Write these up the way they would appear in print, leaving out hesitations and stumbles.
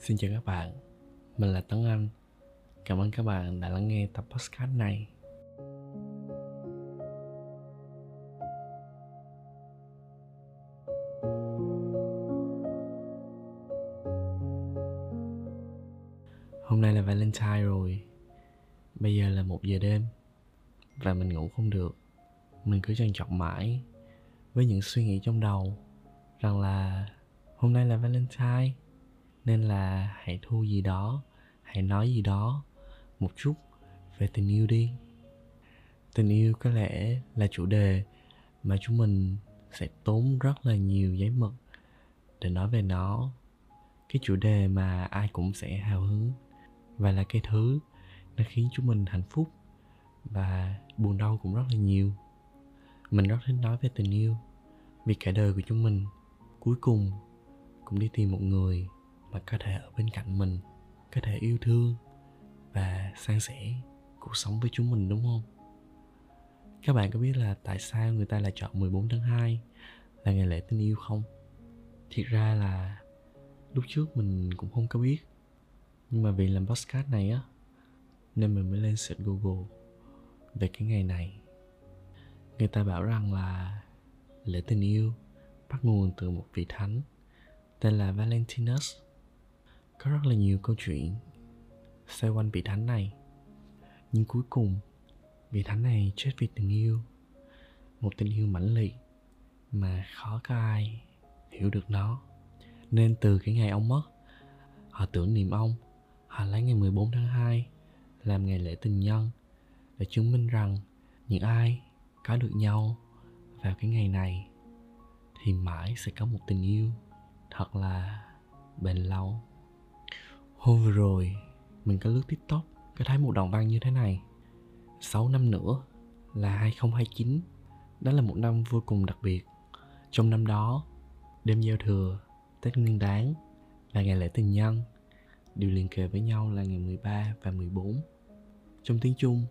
Xin chào các bạn, mình là Tấn Anh. Cảm ơn các bạn đã lắng nghe tập podcast này. Hôm nay là Valentine rồi. Bây giờ là 1 giờ đêm và mình ngủ không được. Mình cứ trằn trọc mãi với những suy nghĩ trong đầu rằng là hôm nay là Valentine, nên là hãy thu gì đó, hãy nói gì đó một chút về tình yêu đi. Tình yêu có lẽ là chủ đề mà chúng mình sẽ tốn rất là nhiều giấy mực để nói về nó. Cái chủ đề mà ai cũng sẽ hào hứng, và là cái thứ nó khiến chúng mình hạnh phúc và buồn đau cũng rất là nhiều. Mình rất thích nói về tình yêu, vì cả đời của chúng mình cuối cùng cũng đi tìm một người mà có thể ở bên cạnh mình, có thể yêu thương và san sẻ cuộc sống với chúng mình, đúng không? Các bạn có biết là tại sao người ta lại chọn 14 tháng 2 là ngày lễ tình yêu không? Thiệt ra là lúc trước mình cũng không có biết, nhưng mà vì làm podcast này á, nên mình mới lên search Google về cái ngày này. Người ta bảo rằng là lễ tình yêu bắt nguồn từ một vị thánh tên là Valentinus. Có rất là nhiều câu chuyện xoay quanh vị thánh này, nhưng cuối cùng vị thánh này chết vì tình yêu. Một tình yêu mãnh liệt mà khó có ai hiểu được nó. Nên từ cái ngày ông mất, họ tưởng niệm ông, họ lấy ngày 14 tháng 2 làm ngày lễ tình nhân, để chứng minh rằng những ai có được nhau vào cái ngày này thì mãi sẽ có một tình yêu thật là bền lâu. Hôm vừa rồi mình có lướt TikTok, có thấy một đoạn văn như thế này: 6 năm nữa là 2029. Đó là một năm vô cùng đặc biệt. Trong năm đó, đêm giao thừa, Tết Nguyên Đán và ngày lễ tình nhân đều liền kề với nhau là ngày 13 và 14. Trong tiếng Trung,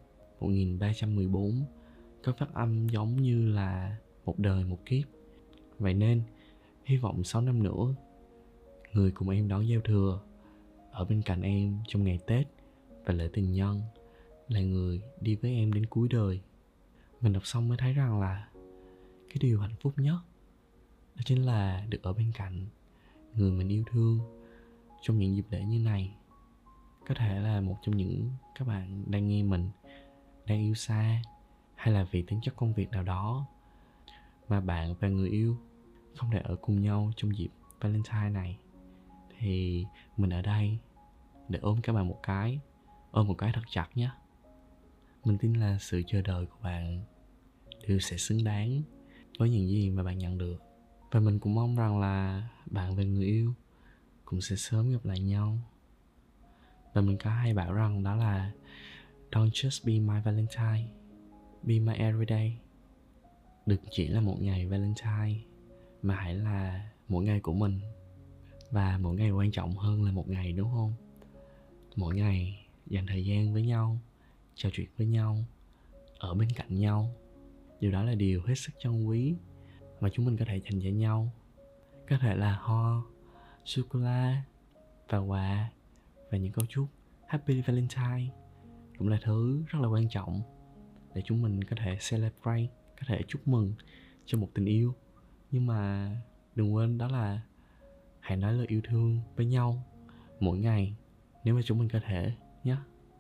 1314 có phát âm giống như là một đời một kiếp. Vậy nên, hy vọng 6 năm nữa, người cùng em đón giao thừa, ở bên cạnh em trong ngày Tết và lễ tình nhân, là người đi với em đến cuối đời. Mình đọc xong mới thấy rằng là cái điều hạnh phúc nhất đó chính là được ở bên cạnh người mình yêu thương trong những dịp lễ như này. Có thể là một trong những các bạn đang nghe mình đang yêu xa, hay là vì tính chất công việc nào đó mà bạn và người yêu không thể ở cùng nhau trong dịp Valentine này, thì mình ở đây để ôm các bạn một cái, ôm một cái thật chặt nhé. Mình tin là sự chờ đợi của bạn đều sẽ xứng đáng với những gì mà bạn nhận được. Và mình cũng mong rằng là bạn và người yêu cũng sẽ sớm gặp lại nhau. Và mình có hay bảo rằng đó là don't just be my Valentine, be my everyday. Đừng chỉ là một ngày Valentine, mà hãy là mỗi ngày của mình. Và mỗi ngày quan trọng hơn là một ngày, đúng không? Mỗi ngày dành thời gian với nhau, trò chuyện với nhau, ở bên cạnh nhau. Điều đó là điều hết sức trân quý mà chúng mình có thể dành cho nhau. Có thể là hoa, sô-cô-la và quà, và những câu chúc Happy Valentine cũng là thứ rất là quan trọng để chúng mình có thể celebrate, có thể chúc mừng cho một tình yêu. Nhưng mà đừng quên đó là hãy nói lời yêu thương với nhau mỗi ngày, nếu mà chúng mình có thể nhé.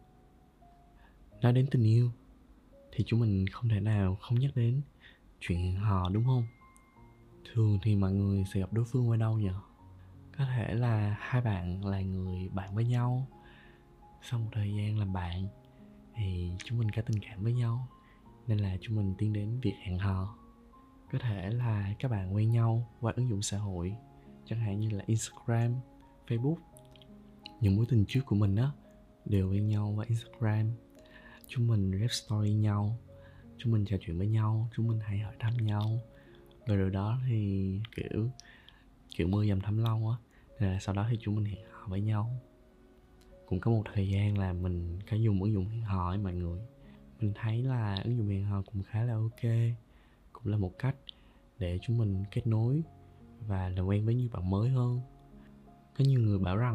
Nói đến tình yêu thì chúng mình không thể nào không nhắc đến chuyện hẹn hò, đúng không? Thường thì mọi người sẽ gặp đối phương ở đâu nhỉ? Có thể là hai bạn là người bạn với nhau, sau một thời gian làm bạn thì chúng mình có tình cảm với nhau, nên là chúng mình tiến đến việc hẹn hò. Có thể là các bạn quen nhau qua ứng dụng xã hội, chẳng hạn như là Instagram, Facebook. Những mối tình trước của mình á đều quen nhau qua Instagram. Chúng mình rep story nhau, chúng mình trò chuyện với nhau, chúng mình hay hỏi thăm nhau. Và rồi đó thì kiểu mưa dầm thấm lâu á, rồi sau đó thì chúng mình hẹn hò với nhau. Cũng có một thời gian là mình có dùng ứng dụng hẹn hò ấy mọi người. Mình thấy là ứng dụng hẹn hò cũng khá là ok, cũng là một cách để chúng mình kết nối và làm quen với nhiều bạn mới hơn. Có nhiều người bảo rằng á,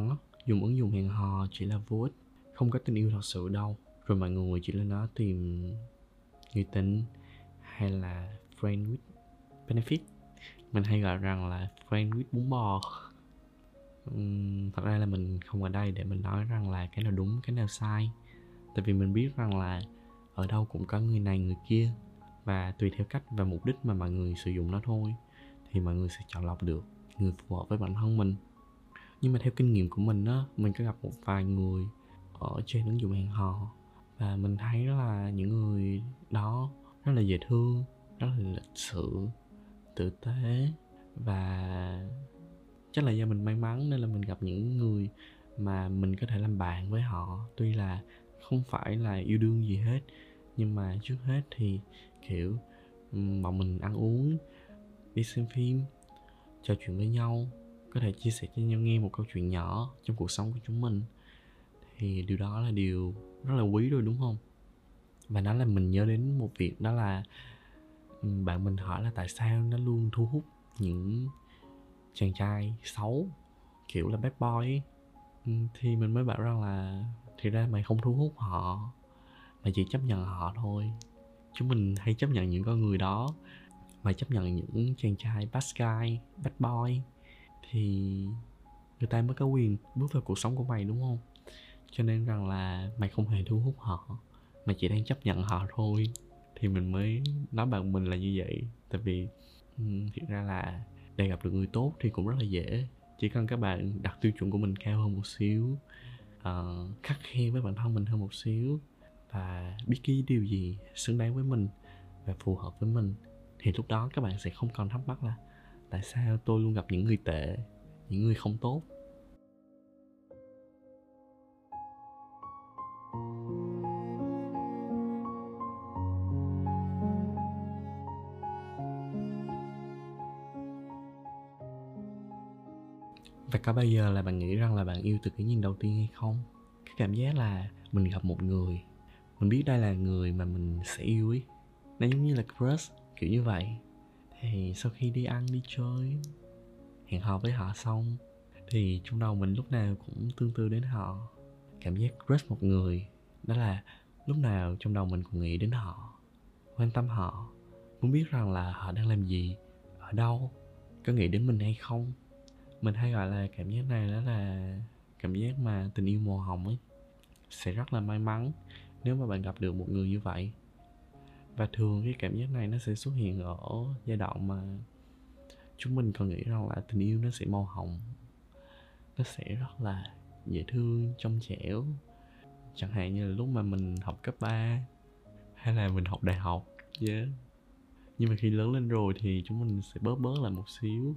dùng ứng dụng hẹn hò chỉ là vô ích, không có tình yêu thật sự đâu. Rồi mọi người chỉ lên đó tìm người tình hay là friend with benefit. Mình hay gọi rằng là friend with bún bò. Thật ra là mình không ở đây để mình nói rằng là cái nào đúng cái nào sai, tại vì mình biết rằng là ở đâu cũng có người này người kia, và tùy theo cách và mục đích mà mọi người sử dụng nó thôi thì mọi người sẽ chọn lọc được người phù hợp với bản thân mình. Nhưng mà theo kinh nghiệm của mình á, mình có gặp một vài người ở trên ứng dụng hẹn hò và mình thấy là những người đó rất là dễ thương, rất là lịch sự, tử tế, và chắc là do mình may mắn nên là mình gặp những người mà mình có thể làm bạn với họ. Tuy là không phải là yêu đương gì hết, nhưng mà trước hết thì kiểu bọn mình ăn uống, đi xem phim, trò chuyện với nhau, có thể chia sẻ cho nhau nghe một câu chuyện nhỏ trong cuộc sống của chúng mình, thì điều đó là điều rất là quý rồi, đúng không? Và nó làm mình nhớ đến một việc, đó là bạn mình hỏi là tại sao nó luôn thu hút những chàng trai xấu, kiểu là bad boy ấy. Thì mình mới bảo rằng là thì ra mày không thu hút họ, mày chỉ chấp nhận họ thôi. Chúng mình hay chấp nhận những con người đó, mày chấp nhận những chàng trai bad guy, bad boy, thì người ta mới có quyền bước vào cuộc sống của mày, đúng không? Cho nên rằng là mày không hề thu hút họ, mày chỉ đang chấp nhận họ thôi. Thì mình mới nói bạn mình là như vậy. Tại vì thiệt ra là để gặp được người tốt thì cũng rất là dễ. Chỉ cần các bạn đặt tiêu chuẩn của mình cao hơn một xíu, khắt khe với bản thân mình hơn một xíu, và biết cái điều gì xứng đáng với mình và phù hợp với mình, thì lúc đó các bạn sẽ không còn thắc mắc là tại sao tôi luôn gặp những người tệ, những người không tốt. Và có bao giờ là bạn nghĩ rằng là bạn yêu từ cái nhìn đầu tiên hay không? Cái cảm giác là mình gặp một người, mình biết đây là người mà mình sẽ yêu ấy, nó giống như là crush, kiểu như vậy. Thì sau khi đi ăn, đi chơi, hẹn hò với họ xong, thì trong đầu mình lúc nào cũng tương tư đến họ. Cảm giác crush một người, đó là lúc nào trong đầu mình cũng nghĩ đến họ, quan tâm họ, muốn biết rằng là họ đang làm gì, ở đâu, có nghĩ đến mình hay không. Mình hay gọi là cảm giác này đó là cảm giác mà tình yêu màu hồng ấy. Sẽ rất là may mắn nếu mà bạn gặp được một người như vậy. Và thường cái cảm giác này nó sẽ xuất hiện ở giai đoạn mà chúng mình còn nghĩ rằng là tình yêu nó sẽ màu hồng, nó sẽ rất là dễ thương, trong trẻo. Chẳng hạn như là lúc mà mình học cấp 3 hay là mình học đại học, yeah. Nhưng mà khi lớn lên rồi thì chúng mình sẽ bớt lại một xíu.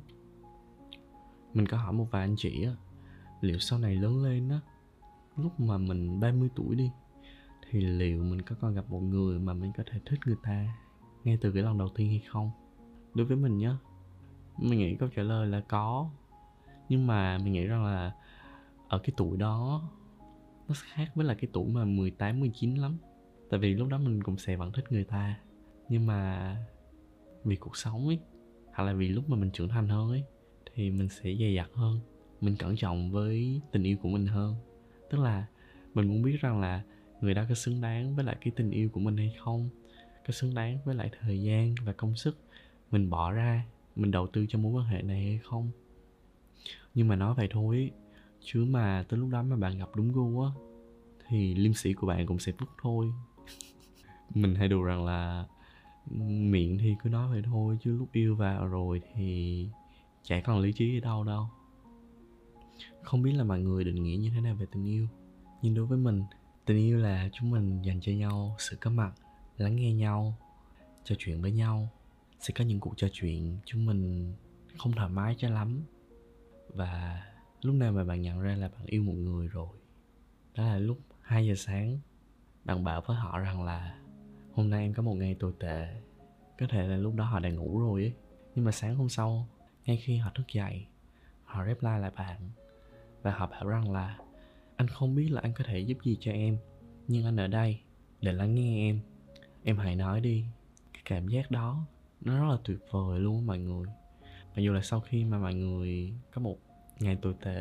Mình có hỏi một vài anh chị á, liệu sau này lớn lên á, lúc mà mình 30 tuổi đi, thì liệu mình có còn gặp một người mà mình có thể thích người ta ngay từ cái lần đầu tiên hay không? Đối với mình nhá, mình nghĩ câu trả lời là có. Nhưng mà mình nghĩ rằng là ở cái tuổi đó nó khác với là cái tuổi mà 18, 19 lắm. Tại vì lúc đó mình cũng sẽ vẫn thích người ta, nhưng mà vì cuộc sống ấy, hoặc là vì lúc mà mình trưởng thành hơn ấy, thì mình sẽ dè dặt hơn, mình cẩn trọng với tình yêu của mình hơn. Tức là mình muốn biết rằng là người đó có xứng đáng với lại cái tình yêu của mình hay không, có xứng đáng với lại thời gian và công sức mình bỏ ra, mình đầu tư cho mối quan hệ này hay không. Nhưng mà nói vậy thôi, chứ mà tới lúc đó mà bạn gặp đúng gu á, thì liêm sĩ của bạn cũng sẽ vứt thôi. Mình hay đùa rằng là miệng thì cứ nói vậy thôi, chứ lúc yêu vào rồi thì chả còn lý trí ở đâu đâu. Không biết là mọi người định nghĩa như thế nào về tình yêu, nhưng đối với mình, tình yêu là chúng mình dành cho nhau sự có mặt, lắng nghe nhau, trò chuyện với nhau. Sẽ có những cuộc trò chuyện chúng mình không thoải mái cho lắm, và lúc nào mà bạn nhận ra là bạn yêu một người rồi, đó là lúc 2 giờ sáng bạn bảo với họ rằng là hôm nay em có một ngày tồi tệ. Có thể là lúc đó họ đang ngủ rồi ấy, nhưng mà sáng hôm sau, ngay khi họ thức dậy, họ reply lại bạn và họ bảo rằng là anh không biết là anh có thể giúp gì cho em, nhưng anh ở đây để lắng nghe em hãy nói đi. Cái cảm giác đó nó rất là tuyệt vời luôn mọi người. Mặc dù là sau khi mà mọi người có một ngày tồi tệ,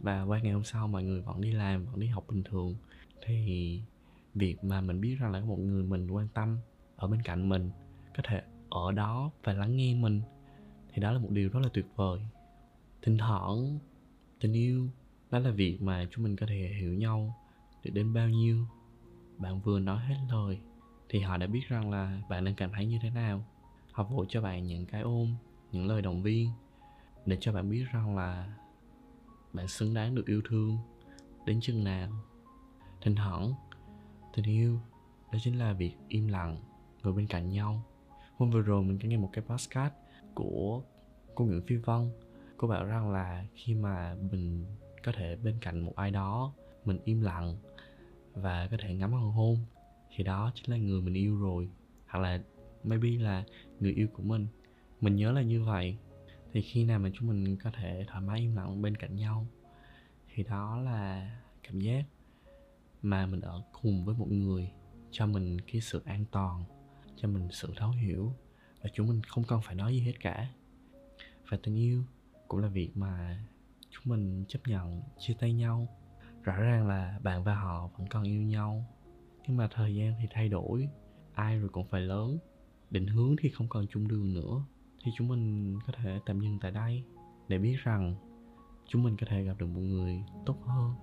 và qua ngày hôm sau mọi người vẫn đi làm, vẫn đi học bình thường, thì việc mà mình biết rằng là có một người mình quan tâm ở bên cạnh mình, có thể ở đó và lắng nghe mình, thì đó là một điều rất là tuyệt vời. Thỉnh thoảng tình yêu đó là việc mà chúng mình có thể hiểu nhau được đến bao nhiêu. Bạn vừa nói hết lời thì họ đã biết rằng là bạn đang cảm thấy như thế nào. Họ vội cho bạn những cái ôm, những lời động viên để cho bạn biết rằng là bạn xứng đáng được yêu thương đến chừng nào. Thỉnh thoảng tình yêu đó chính là việc im lặng ngồi bên cạnh nhau. Hôm vừa rồi mình có nghe một cái podcast của cô Nguyễn Phi Vân. Cô bảo rằng là khi mà mình có thể bên cạnh một ai đó, mình im lặng và có thể ngắm hoàng hôn, thì đó chính là người mình yêu rồi, hoặc là maybe là người yêu của mình. Mình nhớ là như vậy. Thì khi nào mà chúng mình có thể thoải mái im lặng bên cạnh nhau, thì đó là cảm giác mà mình ở cùng với một người, cho mình cái sự an toàn, cho mình sự thấu hiểu, và chúng mình không cần phải nói gì hết cả. Và tình yêu cũng là việc mà chúng mình chấp nhận chia tay nhau. Rõ ràng là bạn và họ vẫn còn yêu nhau, nhưng mà thời gian thì thay đổi, ai rồi cũng phải lớn, định hướng thì không còn chung đường nữa, thì chúng mình có thể tạm dừng tại đây để biết rằng chúng mình có thể gặp được một người tốt hơn.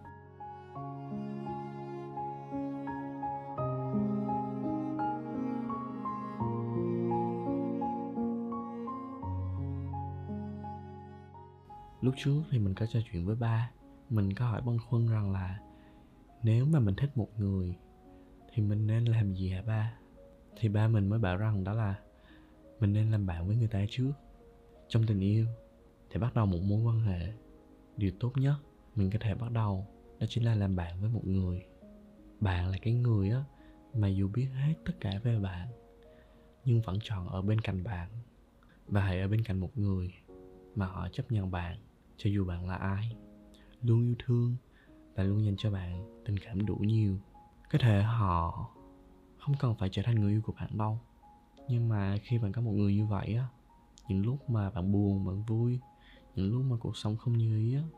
Lúc trước thì mình có trò chuyện với ba. Mình có hỏi băn khoăn rằng là nếu mà mình thích một người thì mình nên làm gì hả ba? Thì ba mình mới bảo rằng đó là mình nên làm bạn với người ta trước. Trong tình yêu thì bắt đầu một mối quan hệ, điều tốt nhất mình có thể bắt đầu đó chính là làm bạn với một người. Bạn là cái người á mà dù biết hết tất cả về bạn nhưng vẫn chọn ở bên cạnh bạn. Và hãy ở bên cạnh một người mà họ chấp nhận bạn cho dù bạn là ai, luôn yêu thương và luôn dành cho bạn tình cảm đủ nhiều. Có thể họ không cần phải trở thành người yêu của bạn đâu, nhưng mà khi bạn có một người như vậy á, những lúc mà bạn buồn, bạn vui, những lúc mà cuộc sống không như ý á,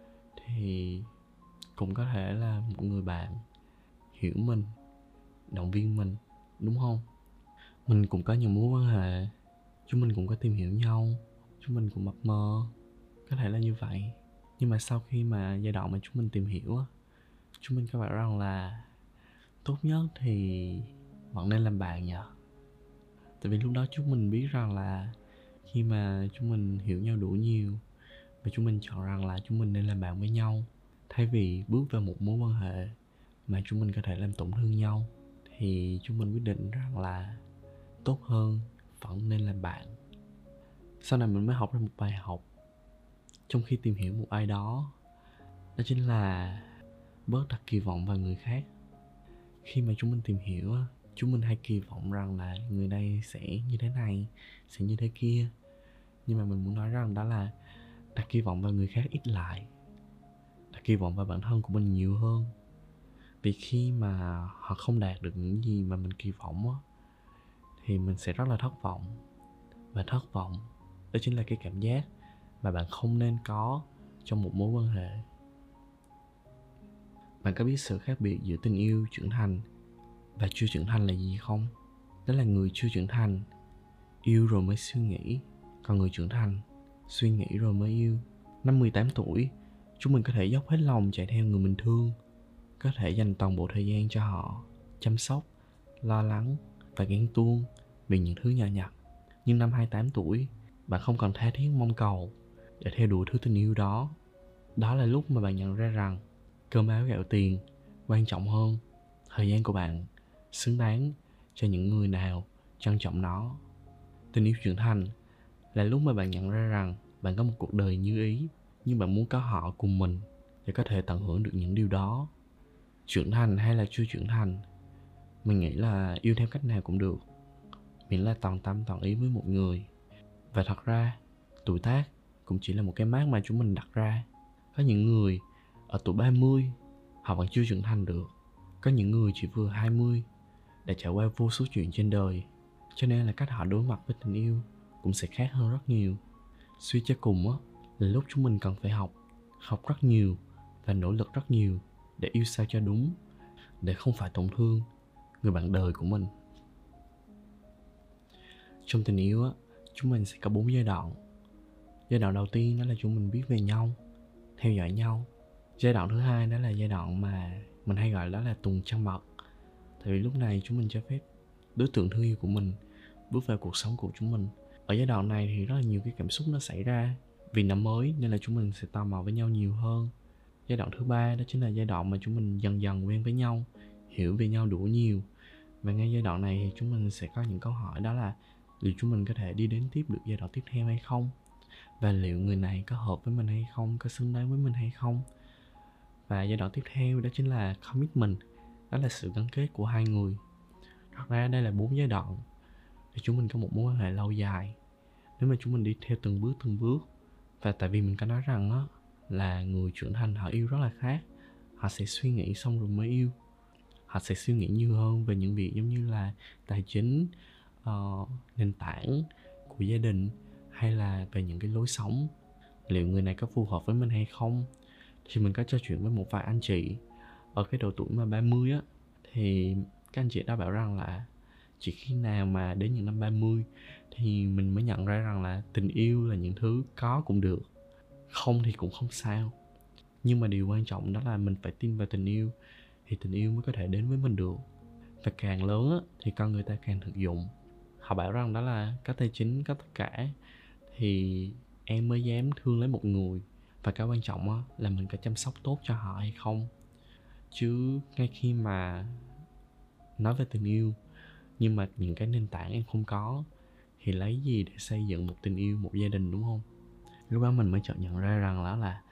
thì cũng có thể là một người bạn hiểu mình, động viên mình, đúng không? Mình cũng có những mối quan hệ, chúng mình cũng có tìm hiểu nhau, chúng mình cũng mập mờ, có thể là như vậy. Nhưng mà sau khi mà giai đoạn mà chúng mình tìm hiểu á, chúng mình có bảo rằng là tốt nhất thì vẫn nên làm bạn nhỉ. Tại vì lúc đó chúng mình biết rằng là khi mà chúng mình hiểu nhau đủ nhiều và chúng mình chọn rằng là chúng mình nên làm bạn với nhau, thay vì bước vào một mối quan hệ mà chúng mình có thể làm tổn thương nhau, thì chúng mình quyết định rằng là tốt hơn vẫn nên làm bạn. Sau này mình mới học ra một bài học trong khi tìm hiểu một ai đó, đó chính là bớt đặt kỳ vọng vào người khác. Khi mà chúng mình tìm hiểu, chúng mình hay kỳ vọng rằng là người đây sẽ như thế này, sẽ như thế kia. Nhưng mà mình muốn nói rằng đó là đặt kỳ vọng vào người khác ít lại, đặt kỳ vọng vào bản thân của mình nhiều hơn. Vì khi mà họ không đạt được những gì mà mình kỳ vọng á, thì mình sẽ rất là thất vọng. Và thất vọng đó chính là cái cảm giác mà bạn không nên có trong một mối quan hệ. Bạn có biết sự khác biệt giữa tình yêu trưởng thành và chưa trưởng thành là gì không? Đó là người chưa trưởng thành yêu rồi mới suy nghĩ, còn người trưởng thành suy nghĩ rồi mới yêu. Năm 18 tuổi, chúng mình có thể dốc hết lòng chạy theo người mình thương, có thể dành toàn bộ thời gian cho họ, chăm sóc, lo lắng và ghen tuông vì những thứ nhỏ nhặt. Nhưng năm 28 tuổi, bạn không còn tha thiết mong cầu để theo đuổi thứ tình yêu đó. Đó là lúc mà bạn nhận ra rằng cơm áo gạo tiền quan trọng hơn thời gian của bạn, xứng đáng cho những người nào trân trọng nó. Tình yêu trưởng thành là lúc mà bạn nhận ra rằng bạn có một cuộc đời như ý, nhưng bạn muốn có họ cùng mình để có thể tận hưởng được những điều đó. Trưởng thành hay là chưa trưởng thành, mình nghĩ là yêu theo cách nào cũng được, miễn là toàn tâm toàn ý với một người. Và thật ra, tuổi tác cũng chỉ là một cái mác mà chúng mình đặt ra. Có những người ở tuổi 30 họ vẫn chưa trưởng thành được. Có những người chỉ vừa 20 đã trải qua vô số chuyện trên đời, cho nên là cách họ đối mặt với tình yêu cũng sẽ khác hơn rất nhiều. Suy cho cùng á, là lúc chúng mình cần phải học học rất nhiều và nỗ lực rất nhiều để yêu sao cho đúng, để không phải tổn thương người bạn đời của mình. Trong tình yêu á, chúng mình sẽ có 4 giai đoạn. Giai đoạn đầu tiên đó là chúng mình biết về nhau, theo dõi nhau. Giai đoạn thứ hai đó là giai đoạn mà mình hay gọi đó là tuần trăng mật. Tại vì lúc này chúng mình cho phép đối tượng thương yêu của mình bước vào cuộc sống của chúng mình. Ở giai đoạn này thì rất là nhiều cái cảm xúc nó xảy ra. Vì năm mới nên là chúng mình sẽ tò mò với nhau nhiều hơn. Giai đoạn thứ ba đó chính là giai đoạn mà chúng mình dần dần quen với nhau, hiểu về nhau đủ nhiều. Và ngay giai đoạn này thì chúng mình sẽ có những câu hỏi, đó là liệu chúng mình có thể đi đến tiếp được giai đoạn tiếp theo hay không, và liệu người này có hợp với mình hay không, có xứng đáng với mình hay không. Và giai đoạn tiếp theo đó chính là commitment, đó là sự gắn kết của hai người. Thật ra đây là 4 giai đoạn để chúng mình có một mối quan hệ lâu dài, nếu mà chúng mình đi theo từng bước. Và tại vì mình có nói rằng á, là người trưởng thành họ yêu rất là khác. Họ sẽ suy nghĩ xong rồi mới yêu. Họ sẽ suy nghĩ nhiều hơn về những việc giống như là tài chính, nền tảng của gia đình, hay là về những cái lối sống, liệu người này có phù hợp với mình hay không. Thì mình có trò chuyện với một vài anh chị ở cái độ tuổi mà 30 á, thì các anh chị đã bảo rằng là chỉ khi nào mà đến những năm 30 thì mình mới nhận ra rằng là tình yêu là những thứ có cũng được, không thì cũng không sao. Nhưng mà điều quan trọng đó là mình phải tin vào tình yêu, thì tình yêu mới có thể đến với mình được. Và càng lớn á, thì con người ta càng thực dụng. Họ bảo rằng đó là có tài chính, có tất cả thì em mới dám thương lấy một người. Và cái quan trọng á, là mình có chăm sóc tốt cho họ hay không. Chứ ngay khi mà nói về tình yêu nhưng mà những cái nền tảng em không có, thì lấy gì để xây dựng một tình yêu, một gia đình, đúng không? Lúc đó mình mới chợt nhận ra rằng đó là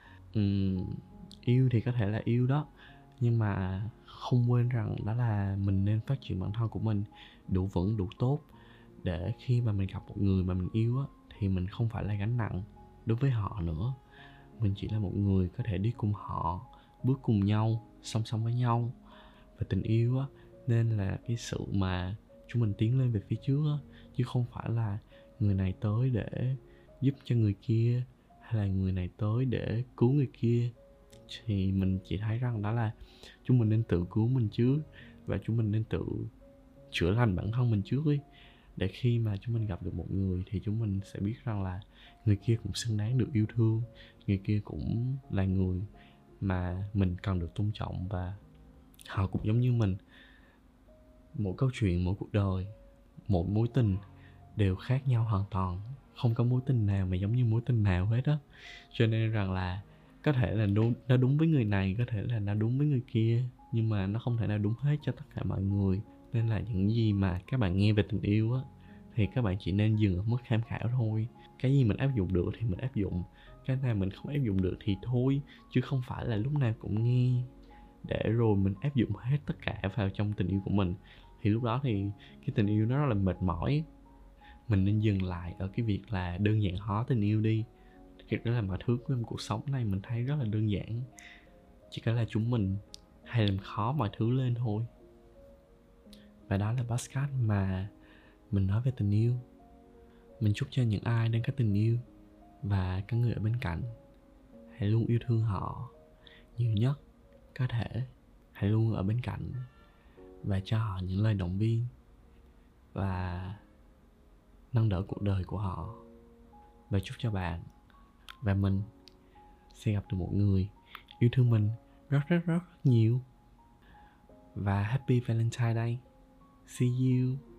yêu thì có thể là yêu đó, nhưng mà không quên rằng đó là mình nên phát triển bản thân của mình đủ vững, đủ tốt, để khi mà mình gặp một người mà mình yêu á, thì mình không phải là gánh nặng đối với họ nữa. Mình chỉ là một người có thể đi cùng họ, bước cùng nhau, song song với nhau. Và tình yêu á, nên là cái sự mà chúng mình tiến lên về phía trước á, chứ không phải là người này tới để giúp cho người kia, hay là người này tới để cứu người kia. Thì mình chỉ thấy rằng đó là chúng mình nên tự cứu mình trước, và chúng mình nên tự chữa lành bản thân mình trước ấy, để khi mà chúng mình gặp được một người thì chúng mình sẽ biết rằng là người kia cũng xứng đáng được yêu thương, người kia cũng là người mà mình cần được tôn trọng, và họ cũng giống như mình. Mỗi câu chuyện, mỗi cuộc đời, mỗi mối tình đều khác nhau hoàn toàn. Không có mối tình nào mà giống như mối tình nào hết á. Cho nên rằng là có thể là nó đúng với người này, có thể là nó đúng với người kia, nhưng mà nó không thể nào đúng hết cho tất cả mọi người. Nên là những gì mà các bạn nghe về tình yêu á, thì các bạn chỉ nên dừng ở mức tham khảo thôi. Cái gì mình áp dụng được thì mình áp dụng, cái nào mình không áp dụng được thì thôi. Chứ không phải là lúc nào cũng nghe để rồi mình áp dụng hết tất cả vào trong tình yêu của mình. Thì lúc đó thì cái tình yêu nó rất là mệt mỏi. Mình nên dừng lại ở cái việc là đơn giản hóa tình yêu đi. Thực ra là mọi thứ trong cuộc sống này mình thấy rất là đơn giản, chỉ có là chúng mình hay làm khó mọi thứ lên thôi. Và đó là podcast mà mình nói về tình yêu. Mình chúc cho những ai đang có tình yêu và có người ở bên cạnh, hãy luôn yêu thương họ nhiều nhất có thể. Hãy luôn ở bên cạnh và cho họ những lời động viên và nâng đỡ cuộc đời của họ. Và chúc cho bạn và mình sẽ gặp được một người yêu thương mình rất rất rất nhiều. Và Happy Valentine Day. See you.